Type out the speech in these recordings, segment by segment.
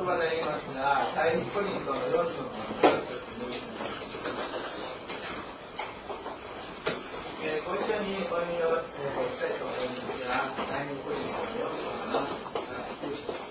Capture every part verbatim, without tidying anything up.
葉で言いますが、第一コリントのよん章のよん節に、えー、ご一緒にお読みをしたいと思いますが、第二コリントのよん章のきゅう節。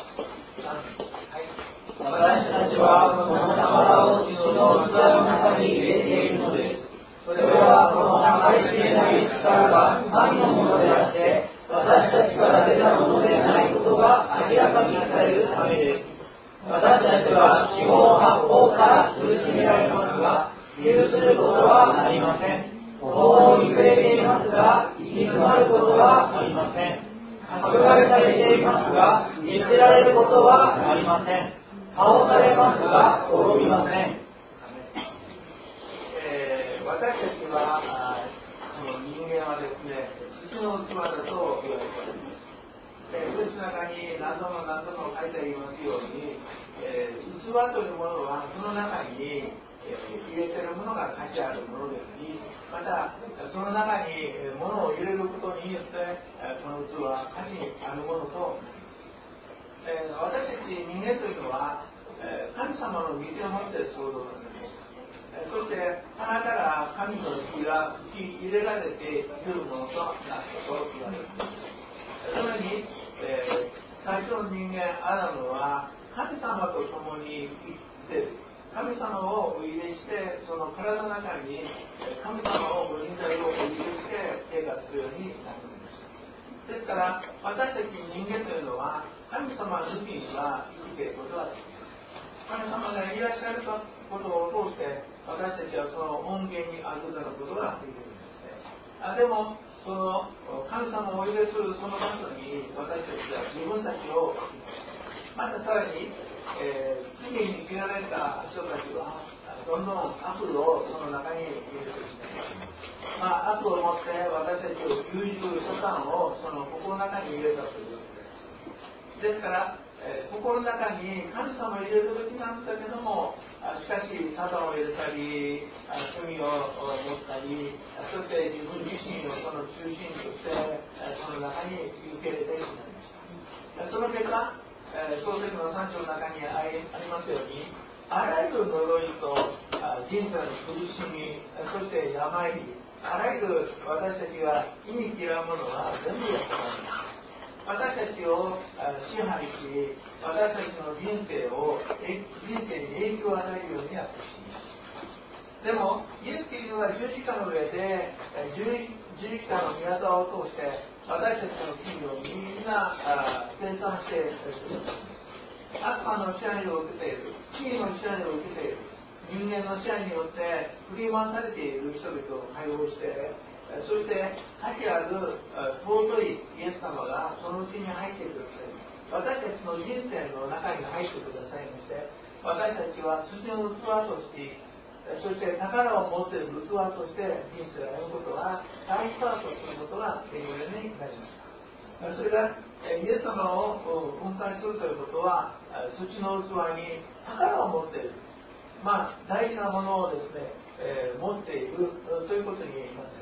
私たちはこの宝を一の器の中に入れているのです。それはこの計り知れない力が神のものであって、私たちから出たものでないことが明らかにされるためです。私たちは四方八方から苦しめられますが、理由することはありません。途方に暮れていますが、行き詰まることはありません。迫害されていますが、見捨てられることはありません。倒されますが、滅びません。 えー、私たちは、この人間はですね、土の器だと言われています。えー、その中に何度も何度も書いてありますように、えー、器というものはその中に、えー、入れているものが価値あるものであり、またその中に物を入れることによって、えー、その器は価値あるものと、えー、私たち人間というのは、えー、神様の御手を持って創造されています。えー、そして鼻から神の火が吹き入れられているものとなったと言われています。そのように、えー、最初の人間アダムは神様と共に生きている。神様をお入れしてその体の中に神様をご臨在をお入れして生活するようになりました。ですから私たち人間というのは神様抜きには生きていることができます。神様がいらっしゃることを通して私たちはその恩恵に預かることができるんですね。あでもその神様をお入れするその場所に私たちは自分たちをまたさらに、えー、罪に嫌われた人たちはどんどん悪をその中に入れてしまいます。まあ、悪をもって私たちを牛耳るサタンをその心の中に入れたということです。ですから、えー、心の中に神様を入れるべきなんだけども、しかしサタンを入れたり罪を持ったり、そして自分自身をその中心としてその中に受け入れてしまいました。その結果、創世記のさん章の中にありますように、あらゆる呪いと人生の苦しみ、そして病、あらゆる私たちが意味嫌うものは全部やってまいります。私たちを支配し、私たちの人生を人生に影響を与えるようになってしまいます。でもイエス・キリストは十字架の上で十字架の宮沢を通して私たちの罪をみんな清算してくださいます。悪魔の支配を受けている、罪の支配を受けている人間の支配によって振り回されている人々を解放して、そして価値ある尊いイエス様がそのうちに入ってください。私たちの人生の中に入ってくださいまして、私たちは土の器としてそして宝を持っている器として人生を歩むことが大スタートすることができるようになりました。それがイエス様を分解するということは土の器に宝を持っている、まあ大事なものをですね、えー、持っているということになっています。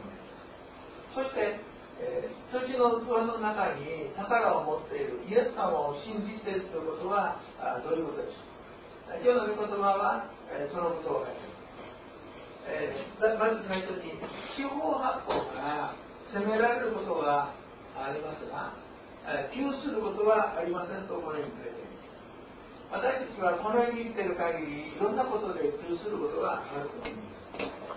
そして、えー、土の器の中に宝を持っているイエス様を信じているということはどういうことでしょうか。今日の御言葉は、えー、そのことを書いています。えー、まず最初に四方八方から攻められることがありますが、えー、窮することはありませんとこのように触れています。私たちはこの世に生きている限りいろんなことで窮することがあると思います。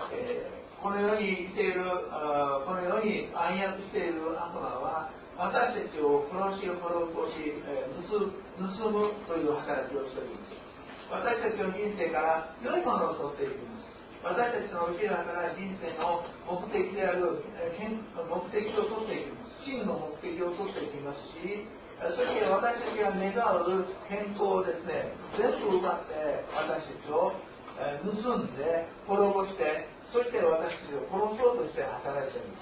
えー、この世に生きているこの世に暗躍している悪魔は私たちを殺し滅ぼし、えー、盗むという働きをしております。私たちの人生から良いものを取っていきます。私たちの内側から人生の目的である目的を取っていきます。真の目的を取っていきますし、そして私たちが願う健康をですね、全部奪って私たちを盗んで滅ぼして、そして私たちを殺そうとして働いています。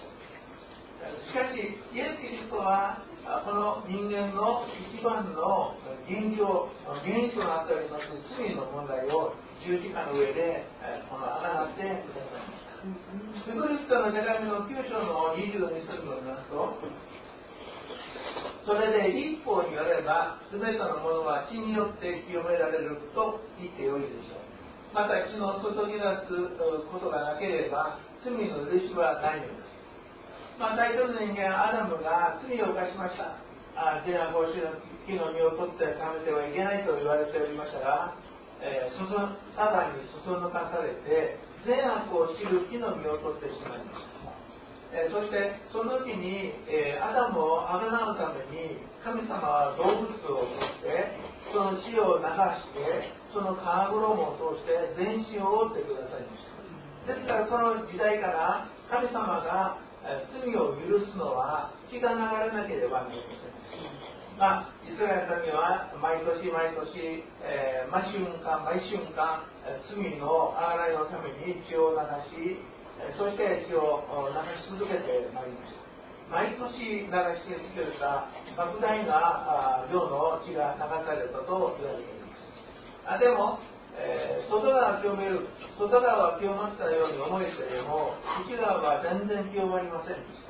しかしイエス・キリストはこの人間の一番の元凶、原因となっております罪の問題を十字架の上でこのあらがってくださいました。ヘブル人の手紙のきゅう章のにじゅうに節を見ますと、 それで立法によれば全てのものは血によって清められると言ってよいでしょう。また血の注ぎ出すことがなければ罪の許しはないのです。まあ、最初の人間アダムが罪を犯しました。あ善悪を知る木の実を取って食べてはいけないと言われておりましたが、えー、そそサタンにそそのかされて善悪を知る木の実を取ってしまいました。えー、そしてその時に、えー、アダムをあがなうために神様は動物を取ってその血を流してその皮衣を通して全身を覆ってくださいました。ですからその時代から神様が、えー、罪を許すのは血が流れなければなりません。まあ、イスラエルには毎年毎年、えー、毎瞬間毎瞬間罪のあがらいのために血を流しそして血を流し続けてまいりました。毎年流し続けた莫大な量の血が流されたと言われています。あでも、えー、外側は清める、外側は清まったように思えても内側は全然清まりませんでした。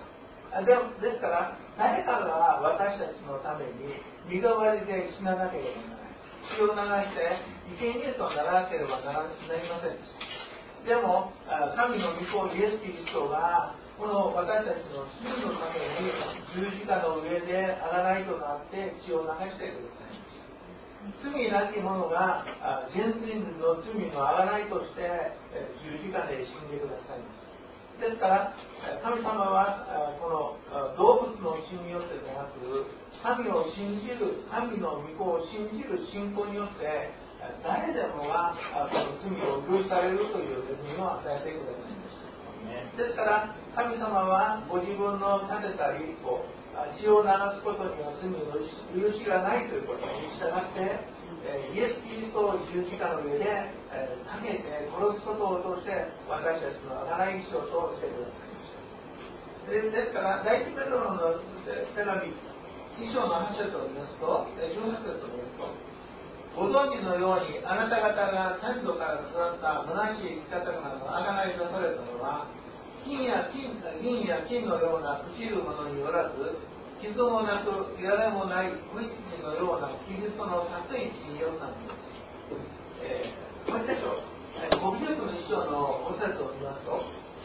でもですから誰かが私たちのために身代わりで死ななければならない。血を流して生贄とならなければなりませんでした。でも神の御子イエス・キリストがこの私たちの罪のために十字架の上であがないとなって血を流してくださいました。罪なき者が全人の罪のあがないとして十字架で死んでくださいました。ですから神様はこの動物の血によってでなく神を信じる神の御子を信じる信仰によって誰でもがこの罪を許されるという恵みを与えてくださいました。ですから神様はご自分の立てた立法血を流すことには罪の許しがないということに従ってイエス・キリストを十字架の上でかけて殺すことを通して私たちのあがない一生としてくださいました。ですから第一ペトロの手紙一章のはち節を見ますとじゅうはち節を見ますとご存知のようにあなた方が先祖から育った虚しい生き方などあがない出されたのは金や金銀や金のような朽ちるものによらず傷もなく汚れもない子羊のようなキリストのたとえ血によったのです。えー、もう一箇所ご記録の一章のご節を見ますと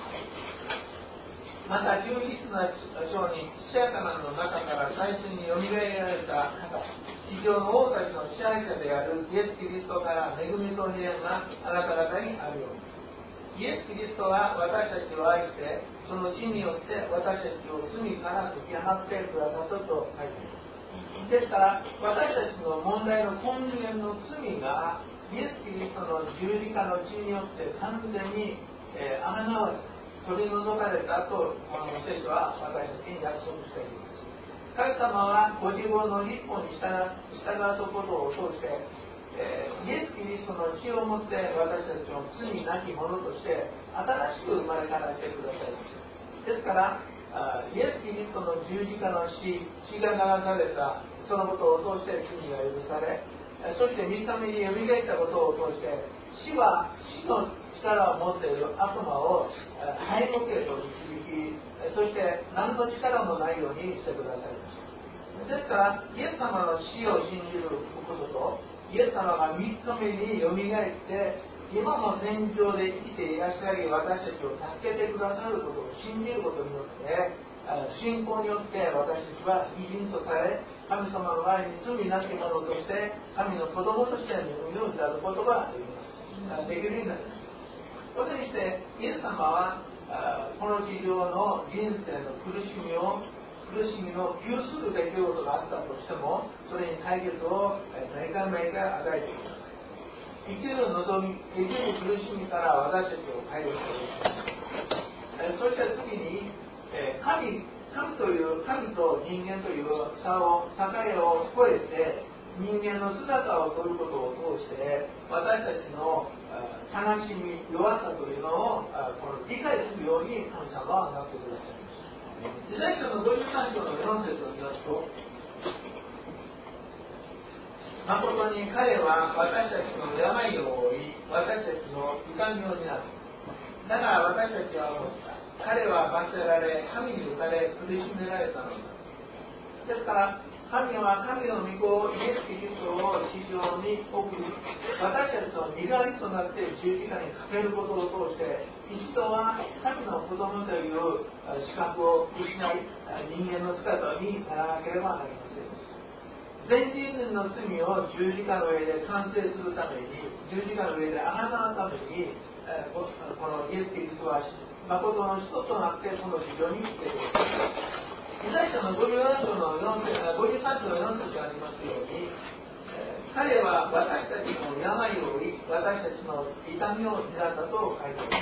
また十一の章に死者からの中から最初によみがえられた方地上の王たちの支配者であるイエス・キリストから恵みと平安があなた方にあるようにイエス・キリストは私たちを愛してその血によって私たちを罪から解き放ってくださったと書いています。ですから私たちの問題の根源の罪がイエス・キリストの十字架の血によって完全にあがなわれ取り除かれたとこの聖書は私たちに約束しています。神様はご自分の立法に従うことを通して、えー、イエス・キリストの血をもって私たちを罪なき者として新しく生まれ変わらせてくださいました。ですからイエス・キリストの十字架の死血が流されたそのことを通して罪が許されそしてみっかめによみがえったことを通して死は死の力を持っている悪魔を敗北へと導きそして何の力もないようにしてくださいました。ですからイエス様の死を信じることとイエス様がみっかめによみがえって今も天上で生きていらっしゃり私たちを助けてくださることを信じることによって信仰によって私たちは義人とされ神様の前に罪なき者として神の子供として恵みをいただくことができますできるようになります。それにしてイエス様はこの地上の人生の苦しみを苦しみを窮する出来事があったとしてもそれに解決を毎回毎回与えてください。生きる望み生きる苦しみから私たちを解放してください。そして次に神神という神と人間という差を境を越えて人間の姿を取ることを通して私たちの悲しみ弱さというのをこの理解するように神様はなってくださいました。イザヤ書のごじゅうさん章のよん節を見ますと誠に彼は私たちの病を負い私たちの痛みを担うだから私たちは思った彼は罰せられ神に打たれ苦しめられたのだですから神は神の御子イエス・キリストを地上に送り、私たちの身代わりとなって十字架にかけることを通して、一度は神の子供という資格を失い、人間の姿にならなければなりません。全人類の罪を十字架の上で完成するために、十字架の上であがなうために、このイエス・キリストは誠の人となってこの地上に来てくれました。イザヤ書のごじゅうよん章のよん節、ごじゅうさん章のよん節にありますように、えー、彼は私たちの病を負い、私たちの痛みを担ったと書いてあります。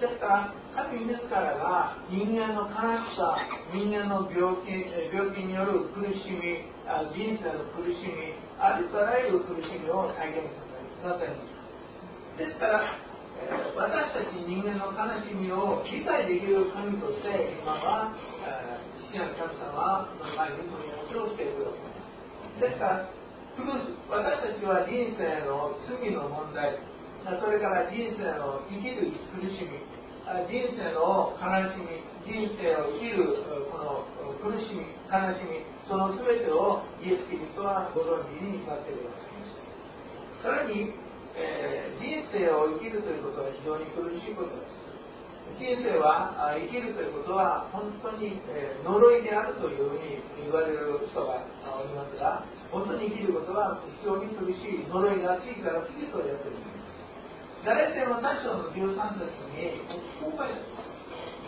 ですから神自らが人間の悲しさ、人間の病気、病気による苦しみ、人生の苦しみ、ありとあらゆる苦しみを体現させるんです。ですから私たち人間の悲しみを理解できる神として今は父なる神様の前に取り持ちをしているわけです。ですから私たちは人生の罪の問題、それから人生の生きる苦しみ、人生の悲しみ、人生を生きるこの苦しみ、悲しみ、その全てをイエス・キリストはご存知になっているわけです。さらにえー、人生を生きるということは非常に苦しいことです。人生は生きるということは本当に、えー、呪いであるというふうに言われる人がおりますが、本当に生きることは非常に苦しい呪いが次から次とやってくる。ガラテヤのさん章のじゅうさん節にこう書いてあります。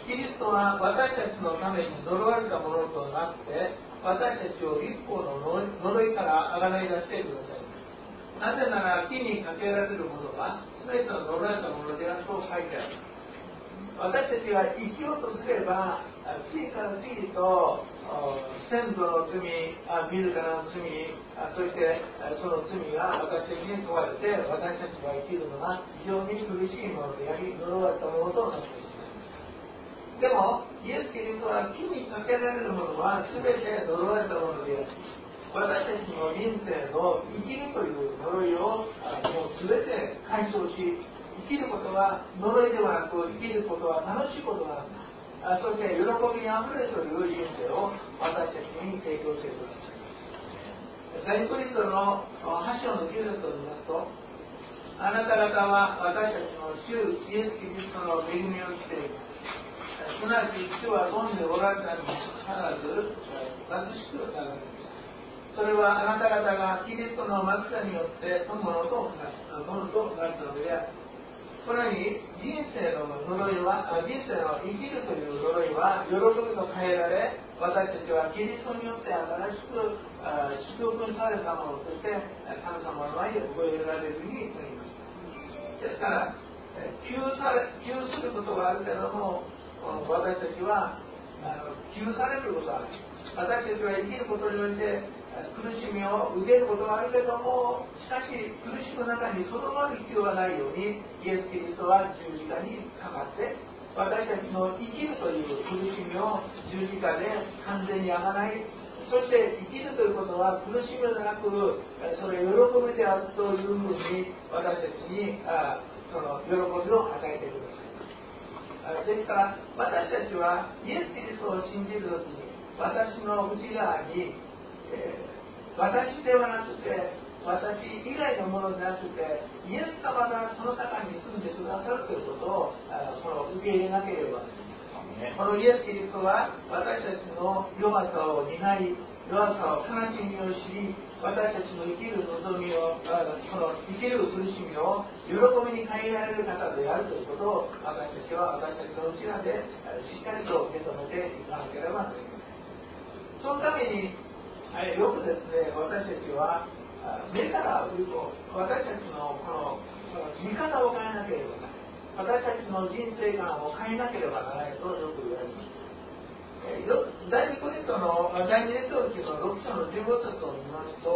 キリストは私たちのために呪われたものとなって私たちを立法の呪いからあがない出してください。なぜなら木にかけられるものは全ての呪われたものであると書いてある。私たちは生きようとすれば次から次と先祖の罪、自らの罪、そしてその罪が私たちに問われて私たちが生きるのが非常に苦しいものであり呪われたものとなってしまいます。でもイエス・キリストは木にかけられるものは全て呪われたものである。私たちの人生の生きるという呪いをもう全て解消し、生きることは呪いではなく生きることは楽しいことなんだ。そして喜びにあふれるという人生を私たちに提供してください。第一コリントのはち章のきゅう節を見ますと、あなた方は私たちの主イエス・キリストの恵みをしています。すなわち主は富んでおられたにもかかわらず貧しくなられます。それはあなた方がキリストの貧しさによって富むものとなったのである。このように人生の呪いは、人生の生きるという呪いは喜びと変えられ、私たちはキリストによって新しく祝福されたものとして神様の前で覚えられるようになりました。ですから救され救することはあるけども、私たちは救されることはある。私たちは生きることによって苦しみを受けることはあるけども、しかし苦しむ中にとどまる必要がないようにイエス・キリストは十字架にかかって私たちの生きるという苦しみを十字架で完全にあがない。そして生きるということは苦しみではなくそれ喜びであるというふうに私たちにその喜びを与えてください。ですから私たちはイエス・キリストを信じるときに私の内側にえー、私ではなくて私以外のものでなくてイエス様がその中に住んでくださるということをこの受け入れなければですね。このイエス・キリストは私たちの弱さを担い、弱さを悲しみを知り、私たちの生きる望みを、この生きる苦しみを喜びに変えられる方であるということを私たちは私たちの内側でしっかりと受け止めていかなければなりません。そのためにはい、よくですね、私たちは目から見ると私たちのこの見方を変えなければならない、私たちの人生観を変えなければならないとよく言われます。えー、第二コリントの第二列王記のろく章のじゅうご節を見ますと、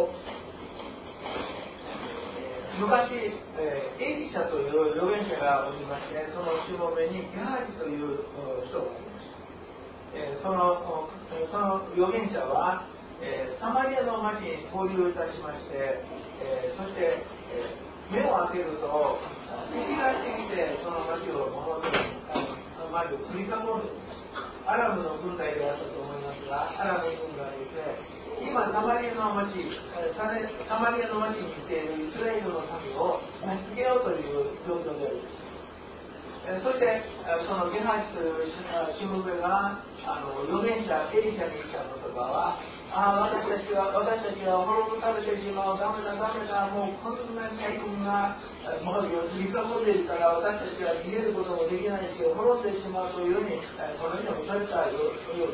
えー、昔、えー、エリシャという預言者がおりまして、そのしもべにゲハジという人がおりました。えー、そのその預言者はえー、サマリアの町に交流いたしまして、えー、そして、えー、目を開けると敵がしてきてその町を守って町を取り囲んでいます。アラブの軍隊であったと思いまますが、アラブ軍がですね、今サマリアの町、サマリアの町にいているイスラエルの民を見つけようという状況であります。そしてそのゲハシというしもべがあの預言者エリシャに言った言葉は、ああ私たちは私たちは滅ぼされてしまう、ダメだダメだ、もうこんなに大軍が周りを取り囲んでいるから私たちは逃げることもできないし滅んでしまうというようにこのようにされたようです。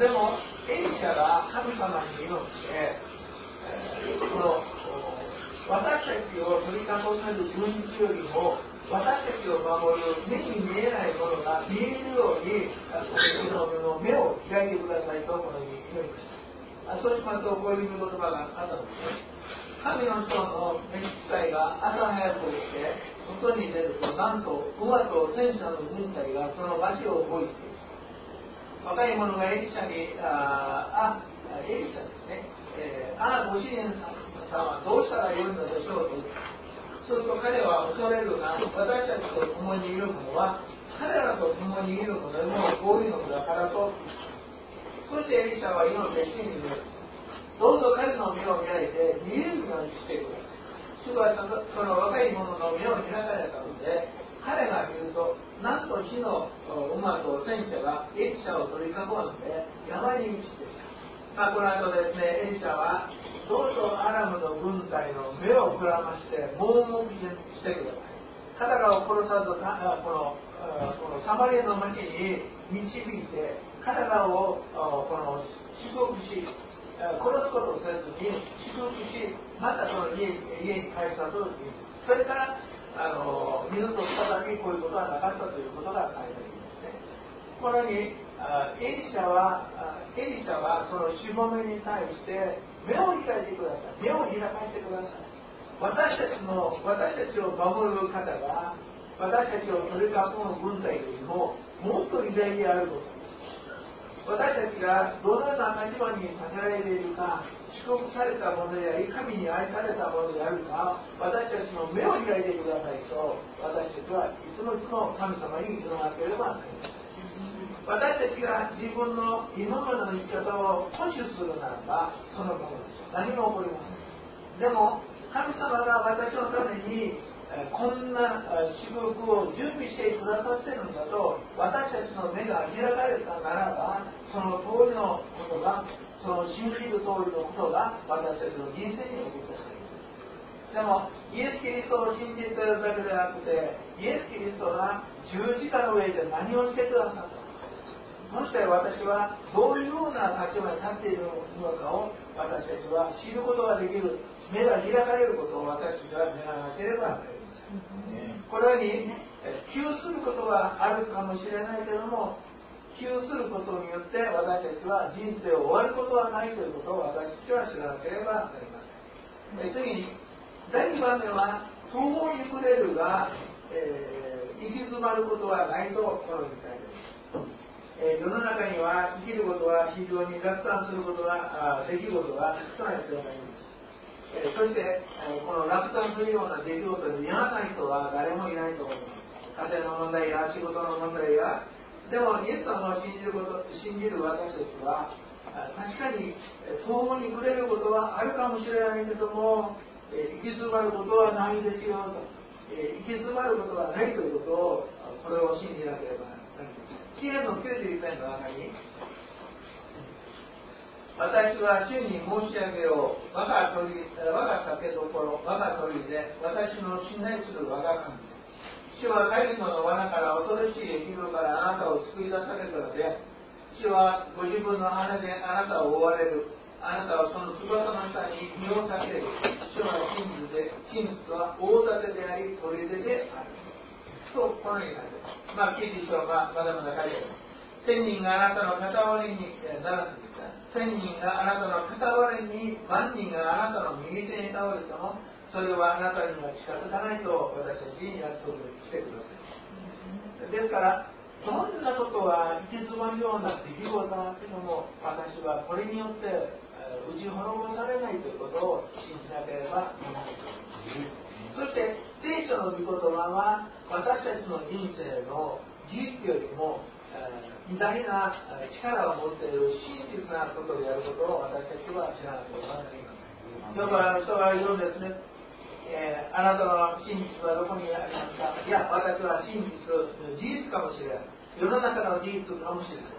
でもエリシャが神様に祈ってこの私たちを取り囲める軍事よりも私たちを守る目に見えないものが見えるようにこの目を開いてくださいとこのように祈りました。そうしますとこういう言葉があったんですね。神の人の召使いが朝早く起きて外に出ると、なんと馬と戦車の軍隊がその町を包囲している。若い者がエリシャにああエリシャですね、えー、ああご主人さんはどうしたらよいのでしょうと。そうすると彼は恐れるが、私たちと共にいる者は彼らと共にいるのでも多いのだからと。そしてエリシャは祈って主に言う。どうぞ彼の目を開いて見えるようにしてください。主はその若い者の目を開かれたので、彼が見ると、なんと火の馬と戦車がエリシャを取り囲んで山に満ちていた。まあ、この後ですね、エリシャはどうぞアラムの軍隊の目をくらまして盲目してください。彼らを殺さずこのこのサマリアの町に導いて、彼らをこの祝福し、殺すことをせずに祝福し、またその 家, 家に帰したという。それからあの二度と再びこういうことはなかったということが書いてありますね。このようにエリシャはエリシャはそのしもべに対して目を開いてください。目を開かせてください。私たちの私たちを守る方が私たちを取り囲む軍隊よりももっと偉大であること。私たちがどのような立場に立てられているか、祝福されたものであり、神に愛されたものであるか、私たちの目を開いてくださいと、私たちはいつもいつも神様に祈らなければなりません。私たちが自分の今までの生き方を保守するならばそのままです。何も起こりません。でも神様が私のためにこんな祝福を準備してくださっているんだと私たちの目が開かれたならば、その通りのことが、その信じる通りのことが私たちの人生に起こっている。でもイエス・キリストを信じているだけでなくて、イエス・キリストが十字架の上で何をしてくださったのか、そして私はどういうような立場に立っているのかを私たちは知ることができる、目が開かれることを私たちは願わなければなりません。このように窮することはあるかもしれないけれども、窮することによって私たちは人生を終わることはないということを私たちは知らなければなりません。次にだいにばんめは途方に暮れるが、えー、行き詰まることはないとこのように書いてあります。えー、世の中には生きることは非常に落胆することが出来事が少ないと思います。えー、そして、えー、この落胆するような出来事に嫌な人は誰もいないと思います。家庭の問題や仕事の問題や、でもイエス様を信じること信じる私たちは確かに途方に暮れることはあるかもしれないけども、えー、行き詰まることはないですよと、えー、行き詰まることはないということをこれを信じなければなりません。詩篇のきゅうじゅういち編の中に、私は主に申し上げよう、我が鳥、我が酒どころ、我が鳥で、私の信頼する我が神。主は神の罠から恐ろしい疫病からあなたを救い出されたので、主はご自分の羽であなたを覆われる。あなたはその翼の下に身を避ける。主は真実で、真実は大盾であり、砦である。と、このように書いてある。まあ、記事書がまだまだ書いてある。千人があなたの片割れにならず、千人があなたの片割れに、万人があなたの右手に倒れても、それはあなたには近づかないと私たちに約束してください。ですから、どんなことは行き詰まるような出来事があっても、私はこれによって打ち滅ぼされないということを信じなければならないと思います。そして聖書の御言葉は私たちの人生の事実よりも偉大な力を持っている真実なことであることを私たちは知らなければなりません。だから人が言うんですね、えー、あなたの真実はどこにありますか。いや、私は真実、事実かもしれない。世の中の事実かもしれない。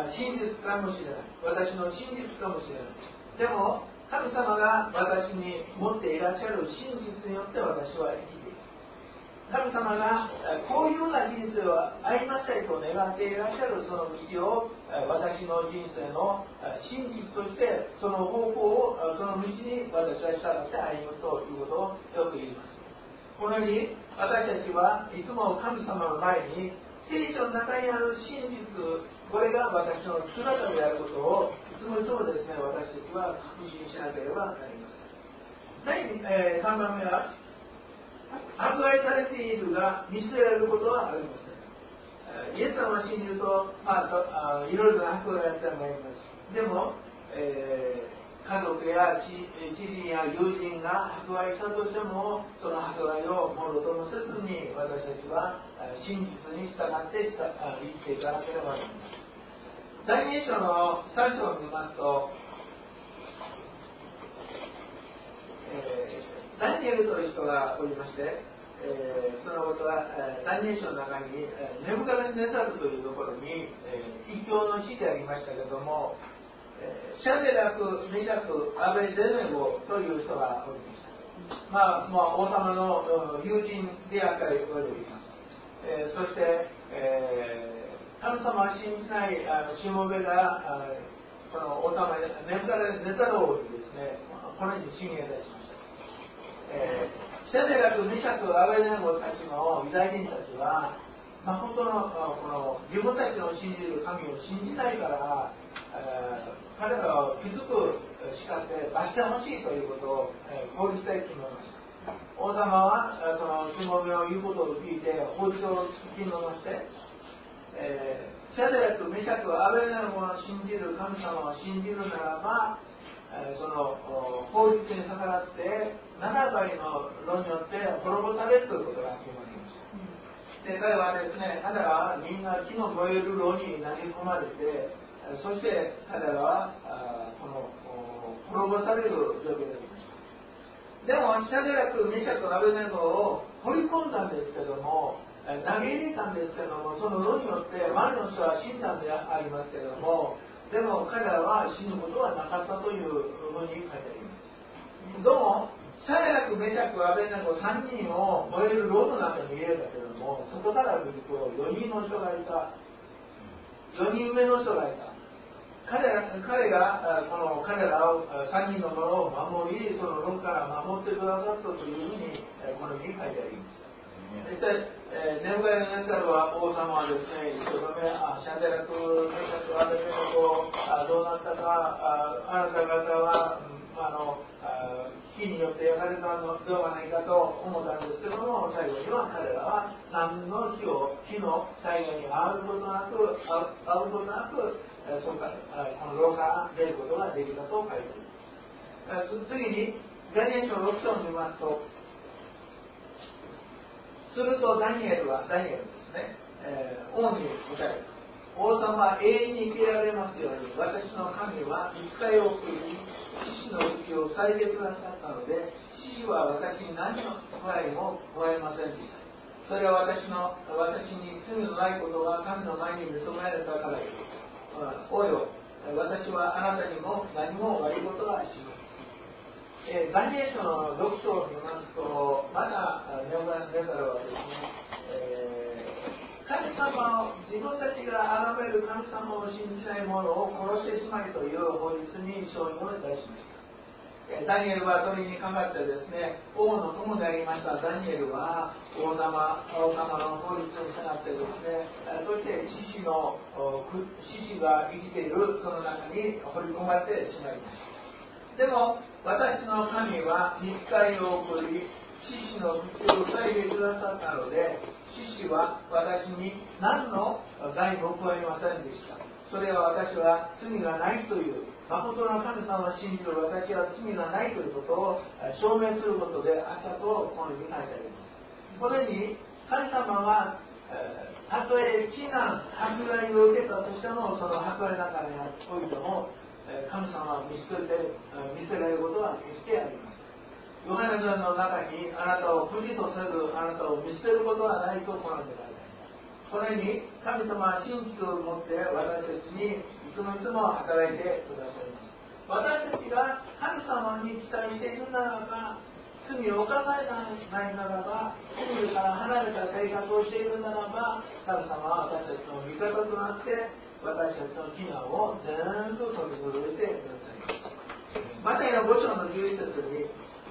真実かもしれない。私の真実かもしれない。でも、神様が私に持っていらっしゃる真実によって私は生きている。神様がこういうような人生を歩ましたいと願っていらっしゃるその道を私の人生の真実としてその方向をその道に私は従って歩むということをよく言います。このように私たちはいつも神様の前に聖書の中にある真実、これが私の姿であることをいつもいつもですね、私たちは確信しなければなりません。第、えー、さんばんめは迫害されているが見捨てられることはありません。イエス様を信じると、まあ、あいろいろな迫害があります。でも、えー、家族や知人や友人が迫害したとしても、その迫害をものともせずに私たちは真実に従って生きていかなければなりません。ダニエル書のさん章を見ますと、えーダニエルという人がおりまして、えー、そのことは、えー、ダニエル書の中に、えー、ネブカデネザルというところに、えー、異教の地でありましたけども、えー、シャデラク、メシャク、アベデネゴという人がおりました。まあ、まあ、王様の友人であったりとかでおります。えー、そして、えー、神様を信じないあのしもべが、あこの王様ネブカデネザル王にですね、このように進言いたしました。えー、シャデラク、メシャク、アベデネゴたちのユダヤ人たちは、まあ、本当のこの自分たちの信じる神を信じないから、えー、彼らを気づくしかって罰してほしいということを、えー、法律で決めました。王様はそのしもべを言うことを聞いて法律を決めまして、えー、シャデラク、メシャク、アベデネゴの信じる神様を信じるならば、その法律に逆らってななばいの炉によって滅ぼされるということが決まりました。で、彼はですね、彼らはみんな火の燃える炉に投げ込まれて、そして彼らはこの滅ぼされる状況でありました。でもシャデラク、メシャク、アベデネゴを掘り込んだんですけども、投げ入れたんですけども、その炉によって周りの人は死んだんでありますけれども、でも彼らは死ぬことはなかったというふうに書いてあります。どうもシャデラク、メシャク、アベデネゴさんにんを燃える炉の中に入れたけれども、外から見るとよにんの人がいた。よにんめの人がいた。彼ら彼がこの彼らをさんにんのものを守り、その炉から守ってくださったというふうにこのように書いてあります。そして、えー、ネブカデネザルは王様はですね、一生懸命、あ、シャデラク、メシャク、アベデネゴ、あ、どうなったか、あ、あなた方は、うん、あの、あ、火によって焼かれたのではないかと思ったんですけども、最後には彼らは何の火を、火の災害に遭うことなく、遭うことなく、そこからこの炉から出ることができたと書いてあります。次に、ダニエル書ろく章を見ますと、するとダニエルは、ダニエルですね、えー、王に答えた。王様は永遠に生きられますように、私の神は一回を送り、獅子の息を塞いでくださったので、獅子は私に何の害も加えませんでした。それは私の、私に罪のないことが神の前に認められたからです。およ、私はあなたにも何も悪いことはしません。えー、ダニエル書のろく章を見ますと、まだネブカデネザルはですね、えー、神様を、自分たちが崇める神様を信じない者を殺してしまいという法律に承認をいたしました。えー、ダニエルはそれにかかってですね、王の友でありましたダニエルは王様、王様の法律に従ってですね、そして獅子の、獅子が生きているその中に掘り込まれてしまいました。でも私の神は密会を送り、獅子の口を塞いでくださったので、獅子は私に何の害も加えませんでした。それは私は罪がないという、誠の神様を信じる私は罪がないということを証明することであったとこのように書いてあります。このように神様は、えー、 たとえ非難、迫害を受けたとしても、その迫害の中においても、神様は見捨てて、見捨てられることは決してありません。ヨハネ書の中に、あなたを不義とせず、あなたを見捨てることはないとこので書いてあります。このように、神様は真実を持って私たちにいつもいつも働いてくださいます。私たちが神様に期待しているならば、罪を犯さないならば、罪から離れた生活をしているならば、神様は私たちの味方となって、私たちの非難を全部取り除いてくださいます。マタイのご章のじゅういち節に、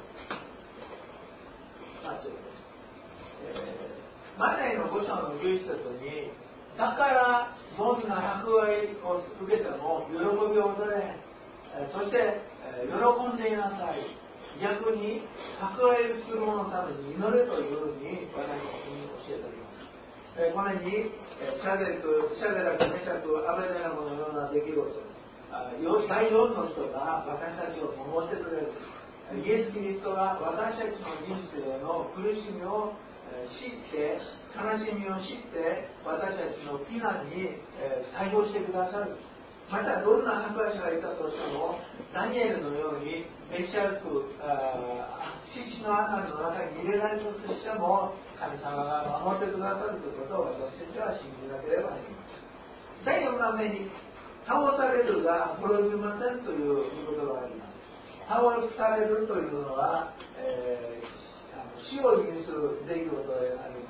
マタイのご章のじゅういち節に、だからどんな迫害を受けても喜びを踊れ、そして喜んでいなさい。逆に迫害する者のために祈れというふうに私たちに教えております。このようにシャデク、シャデラク、メシャク、アベデナゴのような出来事、第四の人が私たちを守ってくれる。イエス・キリストが私たちの人生の苦しみを知って、悲しみを知って、私たちの非難に対応してくださる。また、どんな迫害者がいたとしても、ダニエルのように、メシャク、獅子の穴の中に入れられたとしても、神様が守ってくださるということを私たちは信じなければなりません。第四番目に、倒されるが滅びませんということがあります。倒されるというのは、えー、あの死を意味する出来事であります。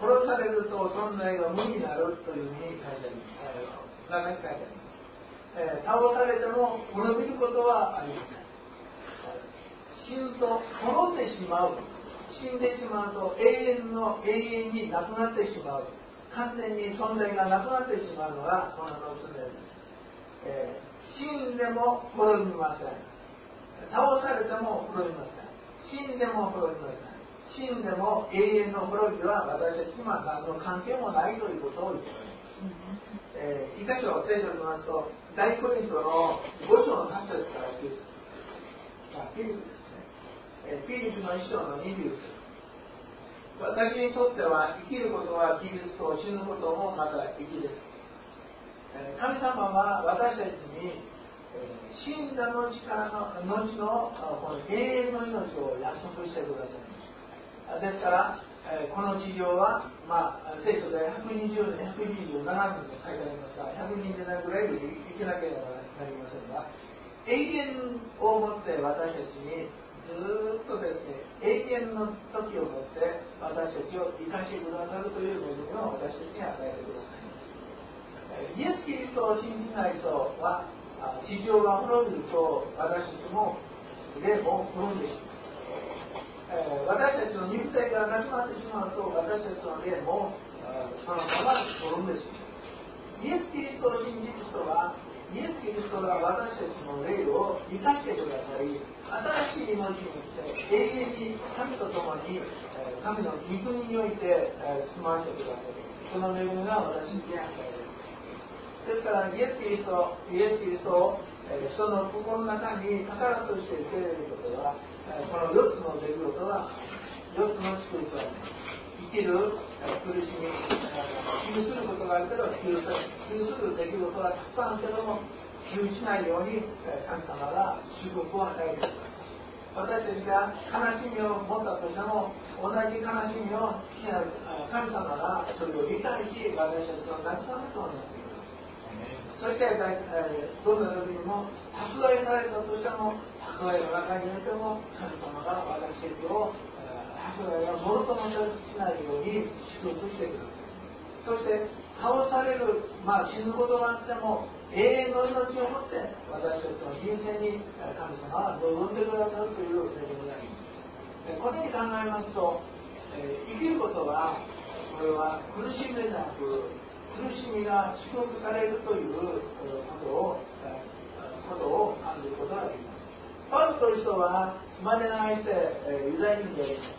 殺されると存在が無になるというふうに書いてあります。中に書いてあります。えー、倒されても滅びることはありません。死ぬと滅んでしまう。死んでしまうと永遠の永遠になくなってしまう。完全に存在がなくなってしまうのがこの常です。えー、死んでも滅びません。倒されても滅びません。死んでも滅びません。死んでも永遠の滅びは私たちには何の関係もないということを言っています。えー、一箇所聖書を見ますと、大コリントのご章のはち節からきゅう節、あ、フィリピですね。えー、フィリピのいっ章のにじゅう節。私にとっては生きることはキリスト、死ぬこともまた生きです。えー、神様は私たちに死んだ後からの後のこの永遠の命を約束してくださいました。ですから、えー、この地上は、まあ、聖書でひゃくにじゅうねん、ひゃくにじゅうななねんと書いてありますが、ひゃくにじゅうねんぐらいで生きなければなりませんが、永遠をもって私たちにずっとですね、永遠の時をもって私たちを生かしてくださるという恵みを私たちに与えてください。イエス・キリストを信じない人は、地上が滅びると私たちも霊も滅んでしまう、えー、私たちの肉体がなくなってしまうと私たちの霊もそのまま滅んでしまう。イエス・キリストを信じる人はイエス・キリストが私たちの霊を生かしてくださり、新しい命にして永遠に神と共に神の御国において住まわせてくださる。その恵みが私に与えられる。ですから、イエス・キリスト、イエス・キリストを、えー、人の心の中に宝として受け入れることは、えー、このよっつの出来事は、よっつの祝福は、生きる、えー、苦しみ、えー、窮することがあるけど、窮する、窮する出来事はたくさんあるけども、窮しないように、えー、神様が祝福を与えてください。私たちが悲しみを持ったとしても、同じ悲しみを神様がそれを理解し、私たちの慰めとなっています。そして、えー、どんな時にも迫害されたとしても、迫害の中にいても神様が私たちを、えー、迫害がもろともしないように祝福してください。そして倒される、まあ、死ぬことがあっても永遠の命をもって私たちの人生に神様は望んでくださるという恵みがあります。このように考えますと、えー、生きることはこれは苦しみでなく苦しみが祝福されるということをことを感じることができます。パウロという人は今での相手、ユダヤ人であります。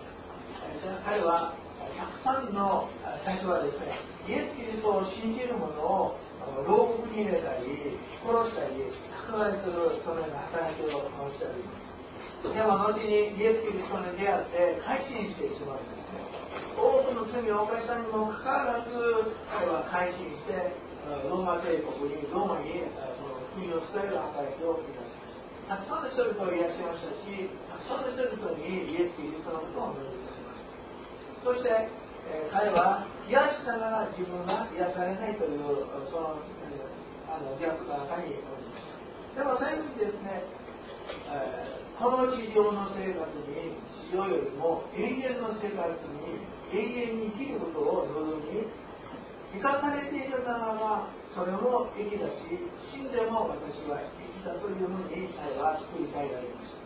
彼はたくさんの最初はですね、イエス・キリストを信じる者を牢獄に入れたり殺したり迫害するそのような働きをしております。 でも後にイエス・キリストに出会って改心してしまうんですね。多くの罪を犯したにもかかわらず彼は改心してローマ帝国にローマにその福音を伝える働きをいたしました。たくさんの人々を癒しましたし、たくさんの人々にイエス・キリストのことを述べさせました。そして、えー、彼は癒しながら自分が癒されないというその、えー、あの逆の中におりました。でも最後にですね、えー、この地上の生活に地上よりも永遠の生活に永遠に生きることを望み生かされているならばそれも益だし、死んでも私は益だというふうに彼は救いたいられました。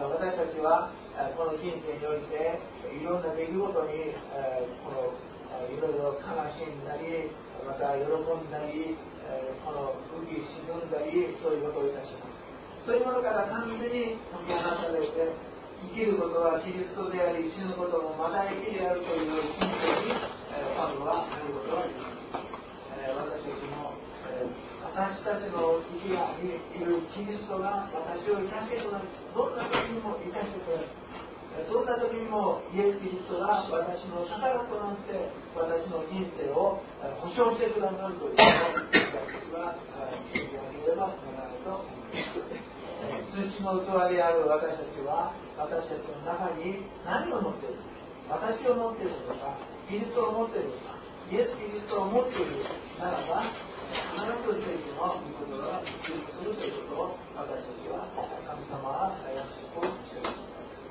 私たちはこの人生においていろんな出来事にこのいろいろ悲しんだりまた喜んだりこの浮き沈んだりそういうことをいたします。そういうものから完全に解き放たれて生きることはキリストであり死ぬこともまた生きであるという信仰に今度はなることができます。私たちも私たちの生きがにいるキリストが私を生かしてくださる。どんな時にも生かしてくださる。どんな時にもイエス・キリストが私の宝となって私の人生を保証してくださるということを私たちは信じ上げればならないと思います。土の器である私たちは私たちの中に何を持っているのか、私を持っているのか、キリストを持っているのか、イエス・キリストを持っているならば必ず聖書の御言葉が実現するということを私たちは神様は約束をしています。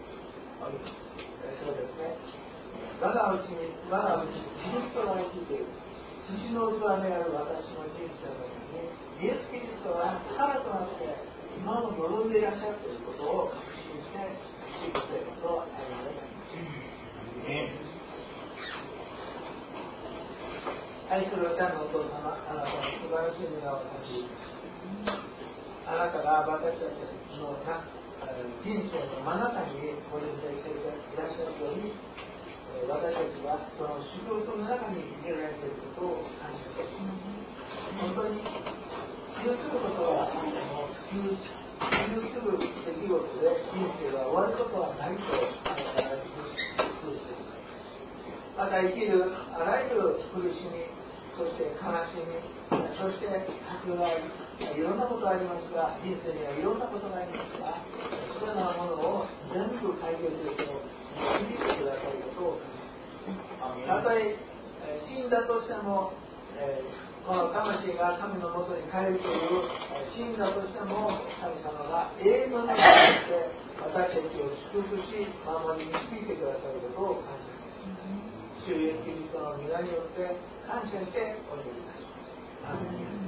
そうですね。我がうちに我がうちにキリストが生きている土の器である私の人生の中にイエス・キリストが宝となって今も望んでいらっしゃるということを確信して生きる生活を歩んでいます。愛する天のお父様、あなたの素晴らしい皆を感じます。あなたが私たちの人生の真中にご臨在していらっしゃるように、私たちはその祝福の中に入れられていることを感謝いたします。本当に普及することはあっても普及する出来事で人生が終わることはないとあなたが普及しています。また生きるあらゆる苦しみ、そして悲しみ、そして迫害、いろんなことがありますが、人生にはいろんなことがありますが、そのようなものを全部解決へと導いてくださることを感じます。たとえ死んだとしても、えー、この魂が神のもとに帰るという死んだとしても神様が永遠の中にして私たちを祝福し守り導いてくださることを感謝します。主イエスキリストの皆によって感謝してお祈りいたします。